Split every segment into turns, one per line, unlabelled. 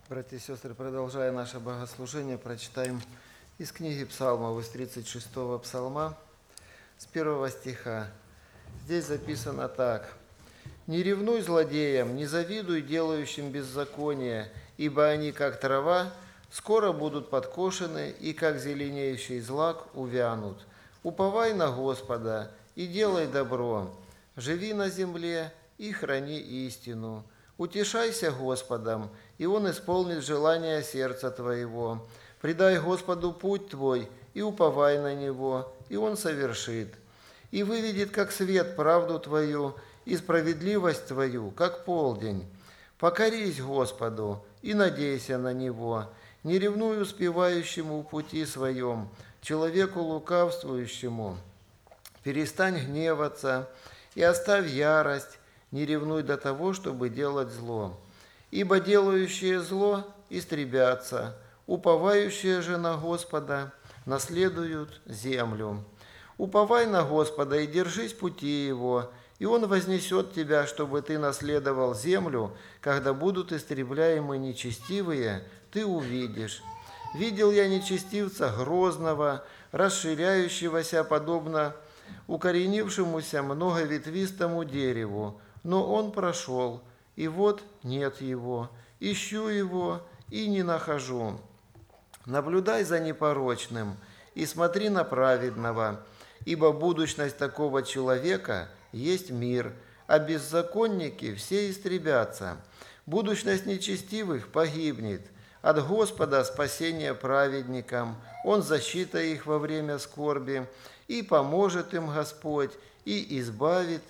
Братья и сестры, продолжая наше богослужение, прочитаем из книги Псалмов, из 36-го псалма, с 1 стиха. Здесь записано так. «Не ревнуй злодеям, не завидуй делающим беззаконие, ибо они, как трава, скоро будут подкошены, и, как зеленеющий злак, увянут. Уповай на Господа и делай добро, живи на земле и храни истину. Утешайся Господом, и Он исполнит желание сердца твоего. Предай Господу путь твой, и уповай на Него, и Он совершит. И выведет, как свет, правду твою, и справедливость твою, как полдень. Покорись Господу, и надейся на Него. Не ревнуй успевающему в пути своем, человеку лукавствующему. Перестань гневаться, и оставь ярость, не ревнуй до того, чтобы делать зло. Ибо делающие зло истребятся, уповающие же на Господа наследуют землю. Уповай на Господа и держись пути Его, и Он вознесет тебя, чтобы ты наследовал землю, когда будут истребляемы нечестивые, ты увидишь. Видел я нечестивца грозного, расширяющегося подобно укоренившемуся многоветвистому дереву, но он прошел, и вот нет его. Ищу его и не нахожу. Наблюдай за непорочным и смотри на праведного, ибо будущность такого человека есть мир, а беззаконники все истребятся. Будущность нечестивых погибнет. От Господа спасение праведникам, Он защита их во время скорби, и поможет им Господь, и избавит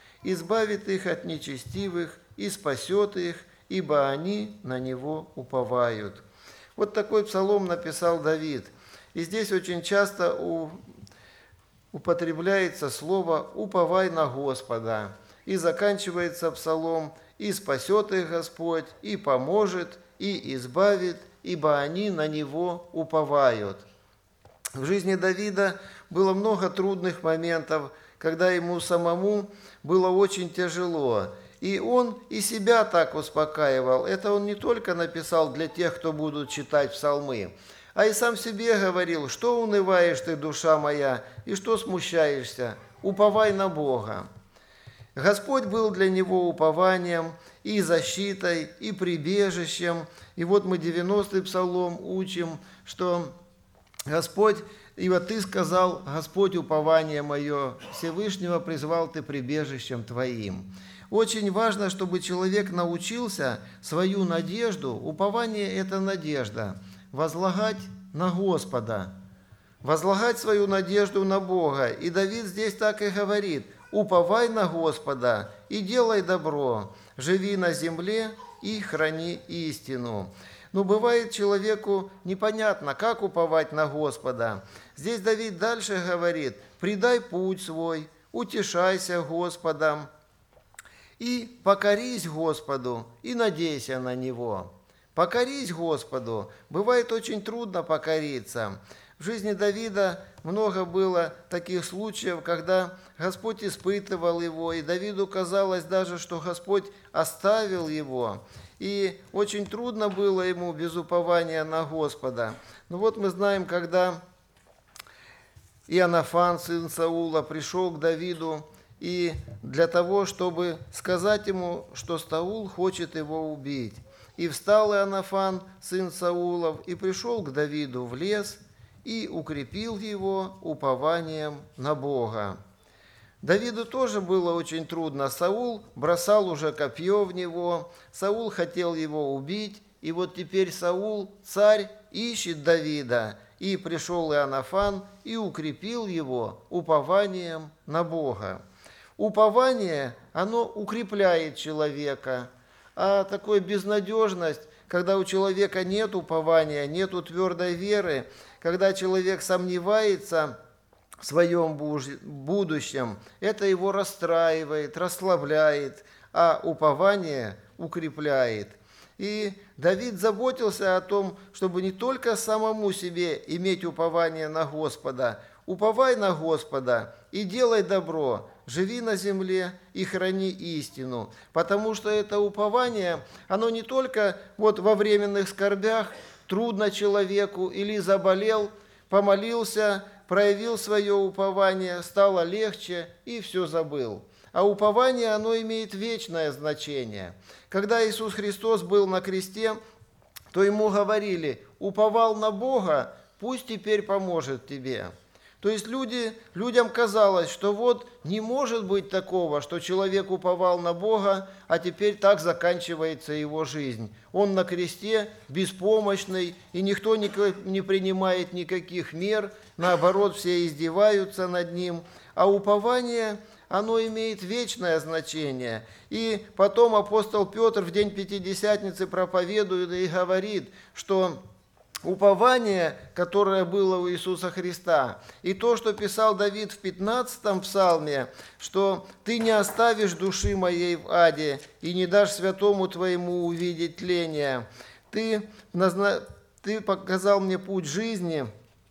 их от нечестивых, и спасет их, ибо они на Него уповают». Вот такой псалом написал Давид. И здесь очень часто употребляется слово «уповай на Господа». И заканчивается псалом «и спасет их Господь, и поможет, и избавит, ибо они на Него уповают». В жизни Давида было много трудных моментов, когда ему самому было очень тяжело. И он и себя так успокаивал. Это он не только написал для тех, кто будут читать псалмы, а и сам себе говорил: «Что унываешь ты, душа моя, и что смущаешься? Уповай на Бога». Господь был для него упованием и защитой, и прибежищем. И вот мы 90-й псалом учим, что Господь, и вот ты сказал: «Господь, упование мое, Всевышнего призвал ты прибежищем твоим». Очень важно, чтобы человек научился свою надежду, упование – это надежда, возлагать на Господа, возлагать свою надежду на Бога. И Давид здесь так и говорит: «Уповай на Господа и делай добро, живи на земле и храни истину». Но бывает человеку непонятно, как уповать на Господа. Здесь Давид дальше говорит: «Предай путь свой, утешайся Господом, и покорись Господу, и надейся на Него». Покорись Господу. Бывает очень трудно покориться. В жизни Давида много было таких случаев, когда Господь испытывал его, и Давиду казалось даже, что Господь оставил его. И очень трудно было ему без упования на Господа. Но вот мы знаем, когда Иоаннафан, сын Саула, пришел к Давиду, и для того, чтобы сказать ему, что Саул хочет его убить. И встал Иоаннафан, сын Саулов, и пришел к Давиду в лес, и укрепил его упованием на Бога. Давиду тоже было очень трудно. Саул бросал уже копье в него, Саул хотел его убить, и вот теперь Саул, царь, ищет Давида, и пришел Иоаннафан и укрепил его упованием на Бога. Упование, оно укрепляет человека, а такая безнадежность, когда у человека нет упования, нет твердой веры, когда человек сомневается в своем будущем, это его расстраивает, расслабляет, а упование укрепляет. И Давид заботился о том, чтобы не только самому себе иметь упование на Господа. «Уповай на Господа и делай добро, живи на земле и храни истину, потому что это упование, оно не только вот во временных скорбях, трудно человеку или заболел, помолился, проявил свое упование, стало легче и все забыл. А упование, оно имеет вечное значение. Когда Иисус Христос был на кресте, то ему говорили: уповал на Бога, пусть теперь поможет тебе. То есть людям казалось, что вот не может быть такого, что человек уповал на Бога, а теперь так заканчивается его жизнь. Он на кресте беспомощный, и никто не принимает никаких мер, наоборот, все издеваются над ним. А упование, оно имеет вечное значение. И потом апостол Петр в день Пятидесятницы проповедует и говорит, что упование, которое было у Иисуса Христа, и то, что писал Давид в 15-м псалме, что «Ты не оставишь души моей в аде, и не дашь святому твоему увидеть тление. Ты показал мне путь жизни,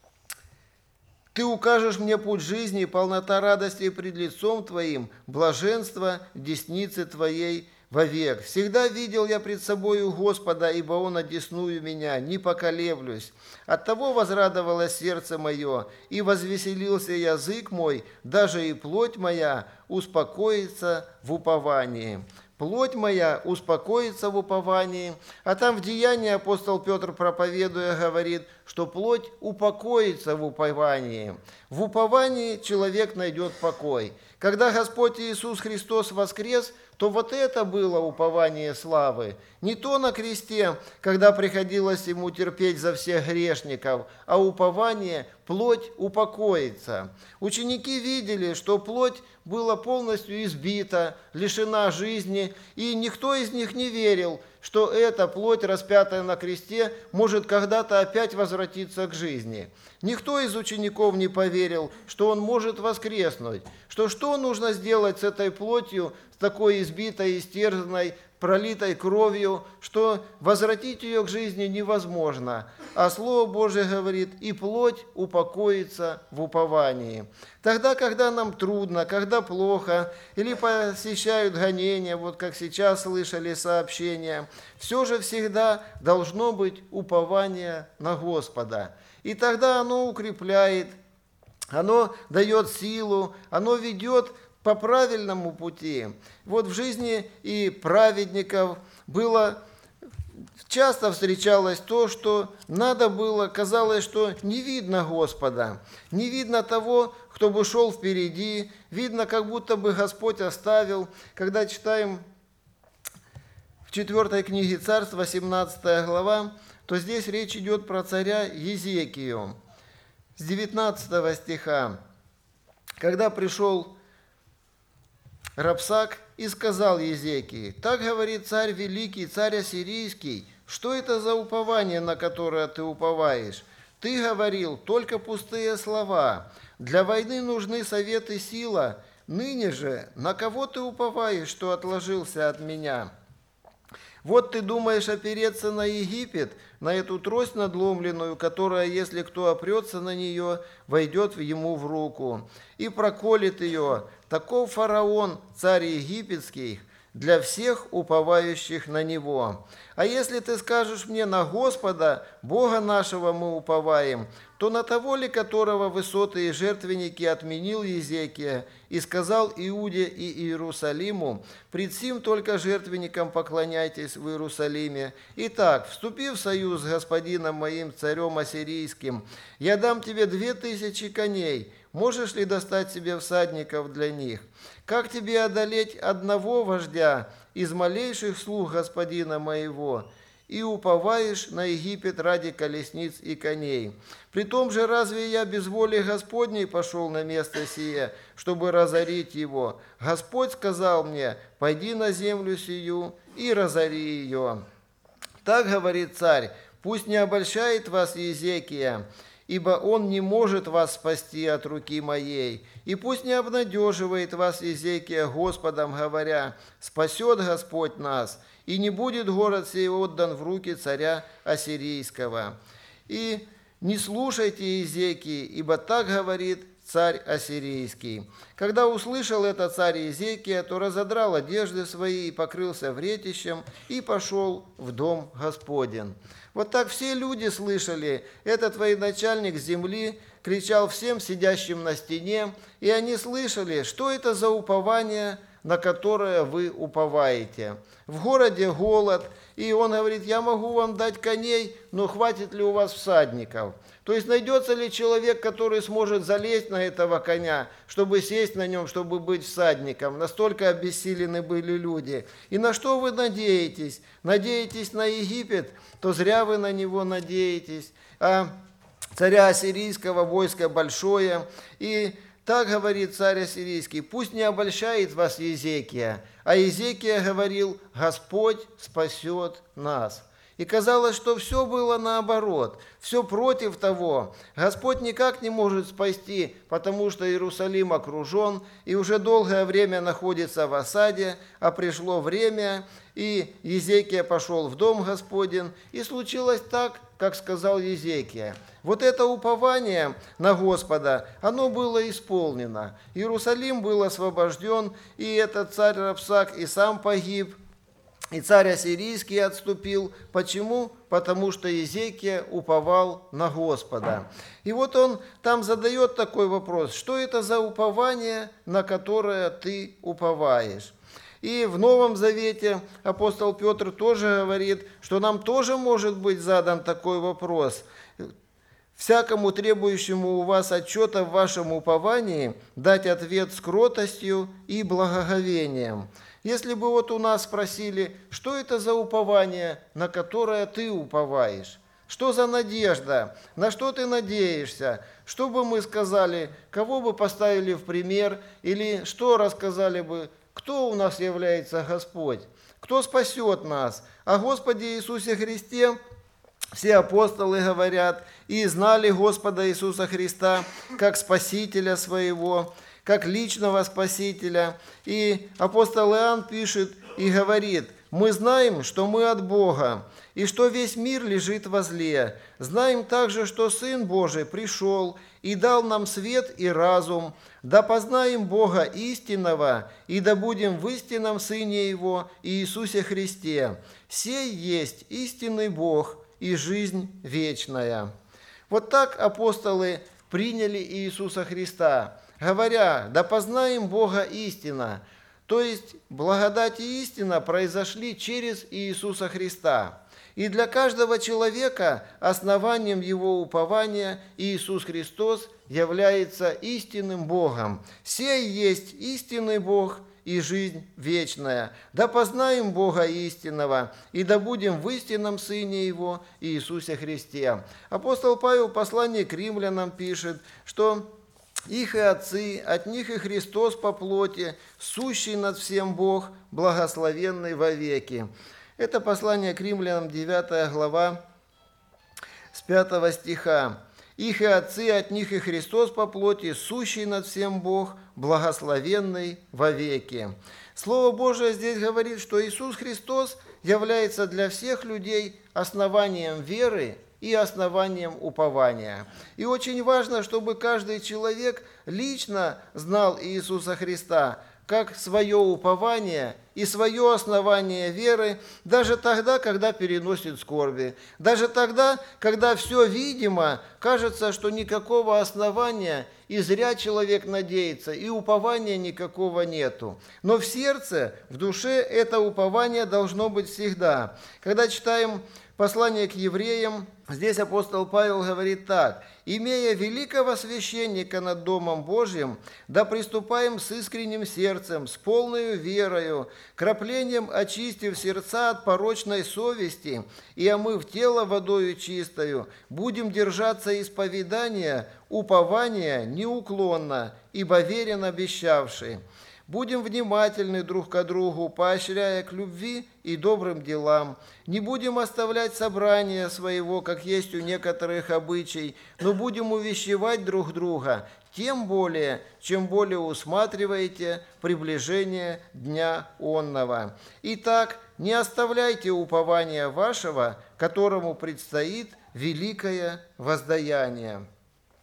Ты укажешь мне путь жизни, полнота радости пред лицом Твоим, блаженство десницы Твоей вовек. Всегда видел я пред собою Господа, ибо Он одесную меня, не поколеблюсь. Оттого возрадовалось сердце мое, и возвеселился язык мой, даже и плоть моя успокоится в уповании». Плоть моя успокоится в уповании. А там в Деянии апостол Петр, проповедуя, говорит, что плоть упокоится в уповании. В уповании человек найдет покой. Когда Господь Иисус Христос воскрес, то вот это было упование славы. Не то на кресте, когда приходилось ему терпеть за всех грешников, а упование плоть упокоится. Ученики видели, что плоть была полностью избита, лишена жизни, и никто из них не верил, что эта плоть, распятая на кресте, может когда-то опять возвратиться к жизни. Никто из учеников не поверил, что он может воскреснуть, что нужно сделать с этой плотью, с такой избитой, истерзанной, пролитой кровью, что возвратить ее к жизни невозможно. А Слово Божие говорит, и плоть упокоится в уповании. Тогда, когда нам трудно, когда плохо, или посещают гонения, вот как сейчас слышали сообщения, все же всегда должно быть упование на Господа. И тогда оно укрепляет, оно дает силу, оно ведет по правильному пути. Вот в жизни и праведников было часто встречалось то, что надо было, казалось, что не видно Господа, не видно того, кто бы шел впереди, видно, как будто бы Господь оставил. Когда читаем в 4 книге Царств, 18 глава, то здесь речь идет про царя Езекию. С 19 стиха. Когда пришел Рабсак и сказал Езекии: «Так говорит царь великий, царь ассирийский, что это за упование, на которое ты уповаешь? Ты говорил только пустые слова. Для войны нужны совет и сила. Ныне же на кого ты уповаешь, что отложился от меня? Вот ты думаешь опереться на Египет, на эту трость надломленную, которая, если кто опрется на нее, войдет ему в руку и проколет ее. Таков фараон, царь египетский, для всех уповающих на него. А если ты скажешь мне: на Господа, Бога нашего мы уповаем, то на того ли, которого высоты и жертвенники отменил Езекия, и сказал Иуде и Иерусалиму: пред сим только жертвенникам поклоняйтесь в Иерусалиме. Итак, вступи в союз с господином моим царем ассирийским, я дам тебе 2000 коней. Можешь ли достать себе всадников для них? Как тебе одолеть одного вождя из малейших слуг господина моего? И уповаешь на Египет ради колесниц и коней. Притом же разве я без воли Господней пошел на место сие, чтобы разорить его? Господь сказал мне: пойди на землю сию и разори ее. Так говорит царь: пусть не обольщает вас Езекия, ибо он не может вас спасти от руки моей. И пусть не обнадеживает вас Езекия Господом, говоря: спасет Господь нас, и не будет город сей отдан в руки царя ассирийского. И не слушайте Езекии, ибо так говорит царь ассирийский. Когда услышал это царь Иезекия, то разодрал одежды свои и покрылся вретищем, и пошел в дом Господень». Вот так все люди слышали. Этот военачальник земли кричал всем сидящим на стене, и они слышали, что это за упование, на которое вы уповаете. В городе голод, и он говорит: я могу вам дать коней, но хватит ли у вас всадников? То есть найдется ли человек, который сможет залезть на этого коня, чтобы сесть на нем, чтобы быть всадником? Настолько обессилены были люди. И на что вы надеетесь? Надеетесь на Египет, то зря вы на него надеетесь. А царя ассирийского войско большое, и так говорит царь ассирийский: пусть не обольщает вас Иезекия. А Иезекия говорил: Господь спасет нас. И казалось, что все было наоборот, все против того. Господь никак не может спасти, потому что Иерусалим окружен и уже долгое время находится в осаде, а пришло время, и Иезекия пошел в дом Господень, и случилось так, как сказал Иезекия. Вот это упование на Господа, оно было исполнено. Иерусалим был освобожден, и этот царь Рапсак и сам погиб, и царь ассирийский отступил. Почему? Потому что Иезекия уповал на Господа. И вот он там задает такой вопрос: что это за упование, на которое ты уповаешь? И в Новом Завете апостол Петр тоже говорит, что нам тоже может быть задан такой вопрос: всякому требующему у вас отчета в вашем уповании дать ответ с кротостью и благоговением. Если бы вот у нас спросили, что это за упование, на которое ты уповаешь? Что за надежда? На что ты надеешься? Что бы мы сказали? Кого бы поставили в пример? Или что рассказали бы? Кто у нас является Господь? Кто спасет нас? О Господе Иисусе Христе все апостолы говорят и знали Господа Иисуса Христа как Спасителя своего, как личного Спасителя. И апостол Иоанн пишет и говорит: мы знаем, что мы от Бога, и что весь мир лежит во зле. Знаем также, что Сын Божий пришел и дал нам свет и разум, да познаем Бога истинного, и да будем в истинном Сыне Его, Иисусе Христе. Сей есть истинный Бог и жизнь вечная». Вот так апостолы приняли Иисуса Христа, говоря: да познаем Бога истинно. То есть благодать и истина произошли через Иисуса Христа. И для каждого человека основанием его упования Иисус Христос является истинным Богом. Сей есть истинный Бог и жизнь вечная. Да познаем Бога истинного, и да будем в истинном Сыне Его, Иисусе Христе. Апостол Павел в послании к римлянам пишет, что их и отцы, от них и Христос по плоти, сущий над всем Бог, благословенный вовеки. Это послание к римлянам, 9 глава, с 5 стиха. Их и отцы, от них и Христос по плоти, сущий над всем Бог, благословенный вовеки. Слово Божие здесь говорит, что Иисус Христос является для всех людей основанием веры и основанием упования. И очень важно, чтобы каждый человек лично знал Иисуса Христа как свое упование и свое основание веры, даже тогда, когда переносит скорби, даже тогда, когда все видимо, кажется, что никакого основания, и зря человек надеется, и упования никакого нету. Но в сердце, в душе это упование должно быть всегда. Когда читаем послание к евреям, здесь апостол Павел говорит так: «Имея великого священника над Домом Божьим, да приступаем с искренним сердцем, с полною верою, краплением очистив сердца от порочной совести и омыв тело водою чистою, будем держаться исповедания, упования неуклонно, ибо верен обещавший». Будем внимательны друг к другу, поощряя к любви и добрым делам. Не будем оставлять собрания своего, как есть у некоторых обычай, но будем увещевать друг друга, тем более, чем более усматриваете приближение дня онного. Итак, не оставляйте упования вашего, которому предстоит великое воздаяние.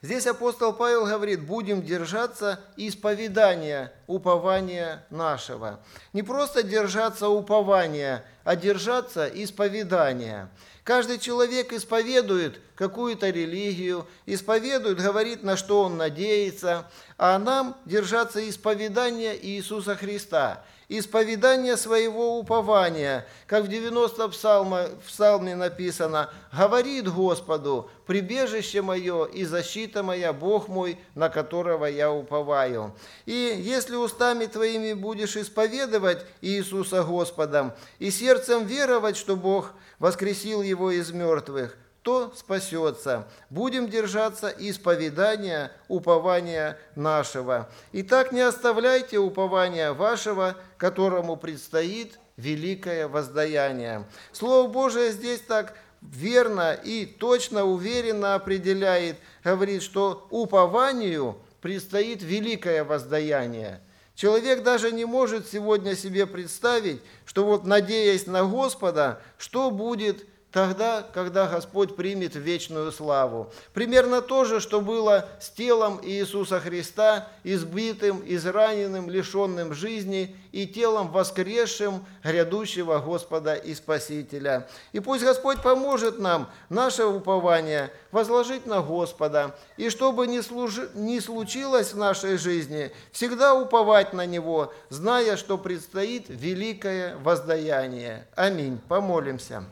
Здесь апостол Павел говорит, будем держаться исповедания, упования нашего. Не просто держаться упования, а держаться исповедания. Каждый человек исповедует какую-то религию, исповедует, говорит, на что он надеется, а нам держаться исповедания Иисуса Христа, исповедание своего упования, как в 90-м псалме написано, «Говорит Господу, прибежище мое и защита моя, Бог мой, на которого я уповаю». И если устами твоими будешь исповедовать Иисуса Господом и сердцем веровать, что Бог воскресил его из мертвых, то спасется. Будем держаться исповедания, упования нашего. Итак, не оставляйте упования вашего, которому предстоит великое воздаяние. Слово Божие здесь так верно и точно, уверенно определяет, говорит, что упованию предстоит великое воздаяние. Человек даже не может сегодня себе представить, что вот надеясь на Господа, что будет тогда, когда Господь примет вечную славу. Примерно то же, что было с телом Иисуса Христа, избитым, израненным, лишенным жизни, и телом воскресшим грядущего Господа и Спасителя. И пусть Господь поможет нам наше упование возложить на Господа, и чтобы ни случилось в нашей жизни, всегда уповать на Него, зная, что предстоит великое воздаяние. Аминь. Помолимся.